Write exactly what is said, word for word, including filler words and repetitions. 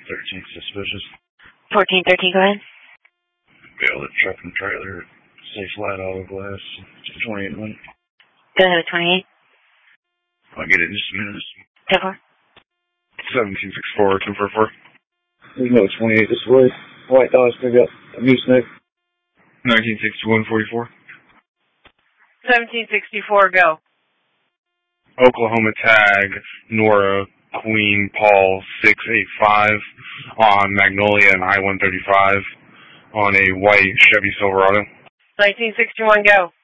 thirteen suspicious. fourteen thirteen, go ahead. Bail the truck and trailer. Say flat auto glass. twenty-eight one. Go ahead with twenty-eight. I'll get it in just a minute. ten four. seventeen sixty-four, two four four. There's no twenty-eight this way. White Dodge pickup. A gooseneck. nineteen sixty-one forty-four. seventeen sixty-four, go. Oklahoma tag, Nora, Queen, Paul, six eight five on Magnolia and I one thirty-five on a white Chevy Silverado. nineteen sixty-one, go.